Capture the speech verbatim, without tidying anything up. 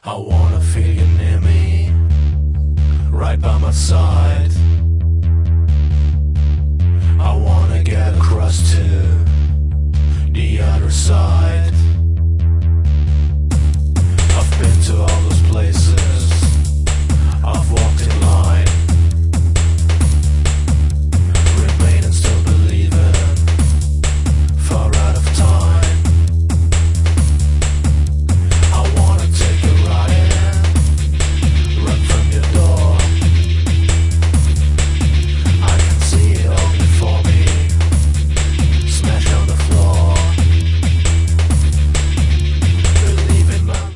I wanna feel you near me, right by my side. I wanna get across to the other side.